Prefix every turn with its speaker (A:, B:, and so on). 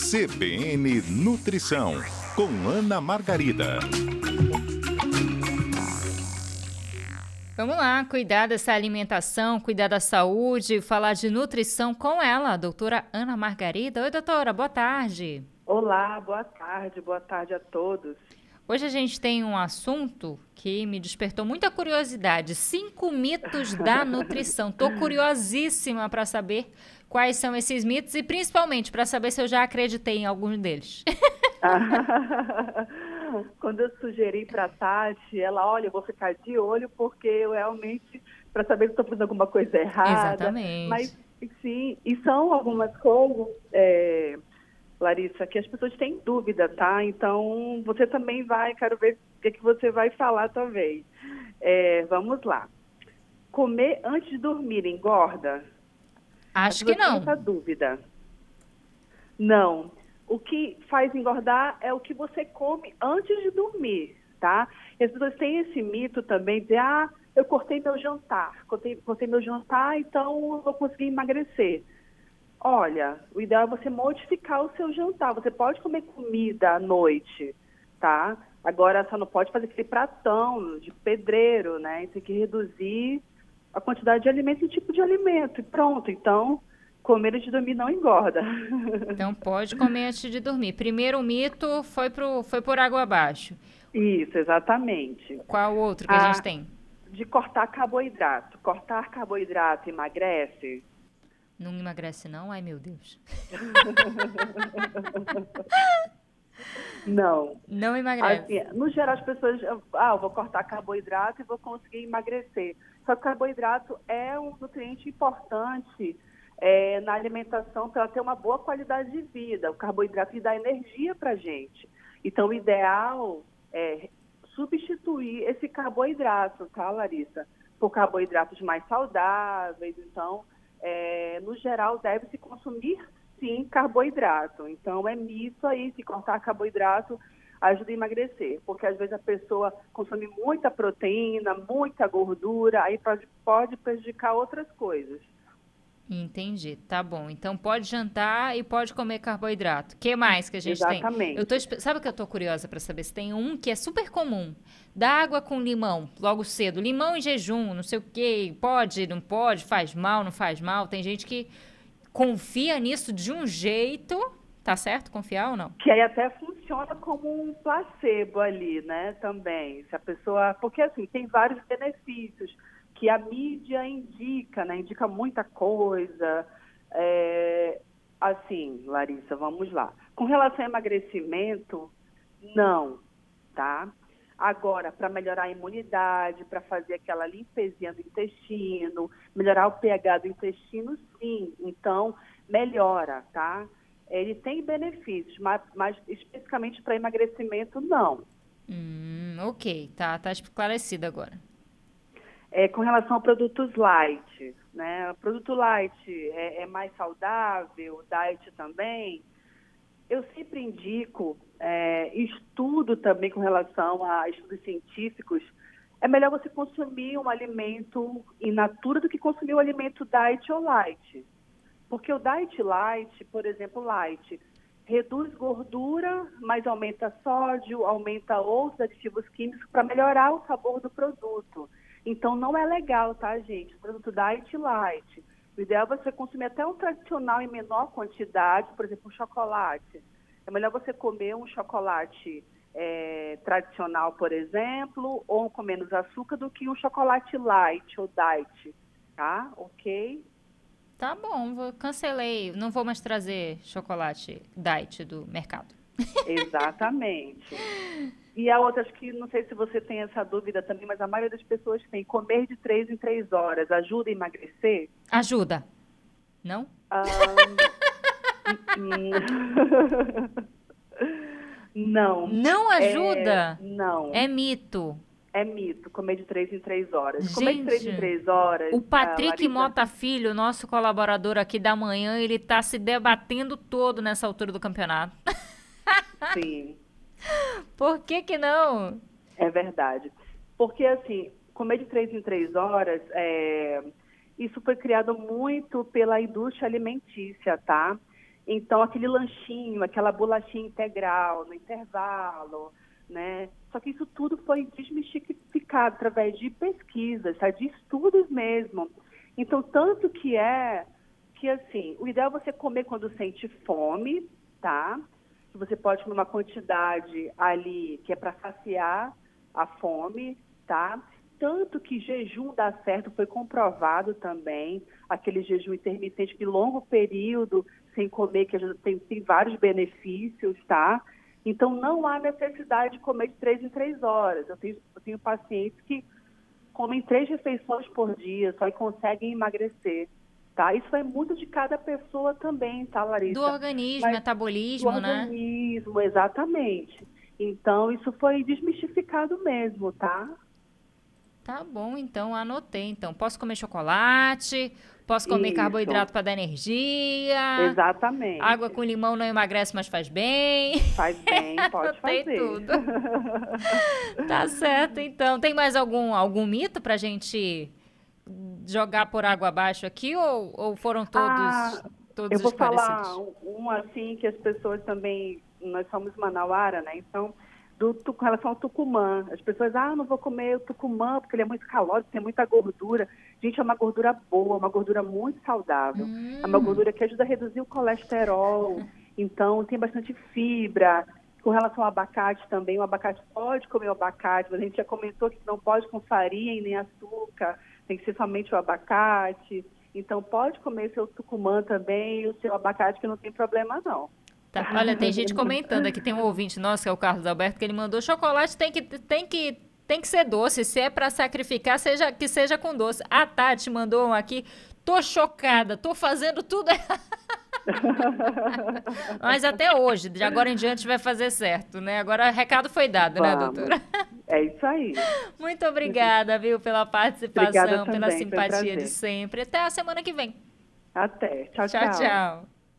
A: CBN Nutrição, com Ana Margarida.
B: Vamos lá, cuidar dessa alimentação, cuidar da saúde, falar de nutrição com ela, a doutora Ana Margarida. Oi, doutora, boa tarde.
C: Olá, boa tarde a todos.
B: Hoje a gente tem um assunto que me despertou muita curiosidade, 5 mitos da nutrição. Estou curiosíssima para saber quais são esses mitos e principalmente para saber se eu já acreditei em alguns deles.
C: Quando eu sugeri para a Tati, ela, olha, eu vou ficar de olho porque eu realmente, para saber se estou fazendo alguma coisa errada.
B: Exatamente.
C: Mas, sim, e são algumas coisas, Larissa, que as pessoas têm dúvida, tá? Então, você também quero ver o que você vai falar também. Vamos lá. Comer antes de dormir engorda?
B: Acho que não.
C: Essa dúvida. Não. O que faz engordar é o que você come antes de dormir, tá? E as pessoas têm esse mito também de, eu cortei meu jantar, então eu vou conseguir emagrecer. Olha, o ideal é você modificar o seu jantar. Você pode comer comida à noite, tá? Agora, só não pode fazer aquele pratão de pedreiro, né? E tem que reduzir a quantidade de alimento e o tipo de alimento. E pronto, então, comer antes de dormir não engorda.
B: Então, pode comer antes de dormir. Primeiro mito foi por água abaixo.
C: Isso, exatamente.
B: Qual outro que a gente tem?
C: De cortar carboidrato. Cortar carboidrato emagrece?
B: Não emagrece não? Ai, meu Deus.
C: Não.
B: Não emagrece.
C: Assim, no geral, as pessoas, eu vou cortar carboidrato e vou conseguir emagrecer. Só que o carboidrato é um nutriente importante na alimentação para ter uma boa qualidade de vida. O carboidrato dá energia para a gente. Então, o ideal é substituir esse carboidrato, tá, Larissa? Por carboidratos mais saudáveis. Então, no geral, deve-se consumir, sim, carboidrato. Então, é mito aí, se cortar carboidrato ajuda a emagrecer. Porque, às vezes, a pessoa consome muita proteína, muita gordura, aí pode prejudicar outras coisas.
B: Entendi, tá bom. Então, pode jantar e pode comer carboidrato. O que mais que a gente tem?
C: Exatamente.
B: Sabe o que eu tô curiosa para saber? Se tem um que é super comum. Da água com limão, logo cedo. Limão em jejum, não sei o quê. Pode, não pode, faz mal, não faz mal. Tem gente que confia nisso de um jeito. Tá certo confiar ou não?
C: Que aí até funciona como um placebo ali, né, também. Se a pessoa... Porque, assim, tem vários benefícios que a mídia indica, né? Indica muita coisa. Assim, Larissa, vamos lá. Com relação ao emagrecimento, não, tá? Agora, para melhorar a imunidade, para fazer aquela limpezinha do intestino, melhorar o pH do intestino, sim. Então, melhora, tá? Ele tem benefícios, mas especificamente para emagrecimento, não.
B: Ok, tá esclarecido agora.
C: Com relação a produtos light, né? O produto light é mais saudável, diet também. Eu sempre indico, estudo também com relação a estudos científicos, é melhor você consumir um alimento in natura do que consumir um alimento diet ou light. Porque o diet light, por exemplo, light, reduz gordura, mas aumenta sódio, aumenta outros aditivos químicos para melhorar o sabor do produto. Então, não é legal, tá, gente? O produto diet light. O ideal é você consumir até um tradicional em menor quantidade, por exemplo, um chocolate. É melhor você comer um chocolate tradicional, por exemplo, ou com menos açúcar, do que um chocolate light ou diet, tá? Ok?
B: Tá bom, cancelei. Não vou mais trazer chocolate diet do mercado.
C: Exatamente. E a outra, acho que não sei se você tem essa dúvida também, mas a maioria das pessoas tem comer de 3 em 3 horas. Ajuda a emagrecer?
B: Ajuda. Não?
C: Não.
B: Não ajuda?
C: Não.
B: É mito.
C: É mito, comer de 3 em 3 horas.
B: Gente,
C: comer de 3 em 3 horas...
B: O Patrick
C: Larissa...
B: Mota Filho, nosso colaborador aqui da manhã, ele tá se debatendo todo nessa altura do campeonato.
C: Sim.
B: Por que não?
C: É verdade. Porque, assim, comer de 3 em 3 horas, isso foi criado muito pela indústria alimentícia, tá? Então, aquele lanchinho, aquela bolachinha integral no intervalo, né? Só que isso tudo foi desmistificado através de pesquisas, tá? De estudos mesmo. Então, tanto que assim, o ideal é você comer quando sente fome, tá? Você pode comer uma quantidade ali que é para saciar a fome, tá? Tanto que jejum dá certo, foi comprovado também, aquele jejum intermitente de longo período, sem comer, que tem vários benefícios, tá? Então, não há necessidade de comer de 3 em 3 horas. Eu tenho pacientes que comem 3 refeições por dia, só e conseguem emagrecer, tá? Isso é muito de cada pessoa também, tá, Larissa?
B: Do organismo,
C: Mas do
B: metabolismo, né?
C: organismo, exatamente. Então, isso foi desmistificado mesmo, tá?
B: Tá bom, então anotei. Então, posso comer chocolate, posso comer
C: Isso,
B: carboidrato para dar energia, água
C: exatamente.
B: com limão não emagrece, mas faz bem.
C: Faz bem, pode
B: Anotei
C: fazer.
B: tudo. Tá certo, então. Tem mais algum mito pra gente jogar por água abaixo aqui ou foram
C: Ah,
B: todos
C: eu vou falar
B: esclarecidos?
C: um assim que as pessoas também, nós somos manauara, né? Então, com relação ao tucumã, as pessoas, não vou comer o tucumã porque ele é muito calórico, tem muita gordura. Gente, é uma gordura boa, uma gordura muito saudável. É uma
B: Hum,
C: gordura que ajuda a reduzir o colesterol, então tem bastante fibra. Com relação ao abacate também, o abacate pode comer o abacate, mas a gente já comentou que não pode com farinha e nem açúcar, tem que ser somente o abacate. Então, pode comer seu tucumã também e o seu abacate, que não tem problema, não.
B: tá. Olha, tem gente comentando aqui, tem um ouvinte nosso, que é o Carlos Alberto, que ele mandou chocolate tem que ser doce, se é pra sacrificar, que seja com doce. A Tati mandou um aqui, tô chocada, tô fazendo tudo errado. Mas até hoje, de agora em diante vai fazer certo, né? Agora o recado foi dado, né,
C: Vamos.
B: doutora?
C: É isso aí.
B: Muito obrigada, viu, pela
C: Obrigada
B: participação, pela
C: também, foi um
B: simpatia de
C: prazer.
B: sempre. Até a semana que vem.
C: Até. Tchau,
B: Tchau,
C: tchau.
B: tchau.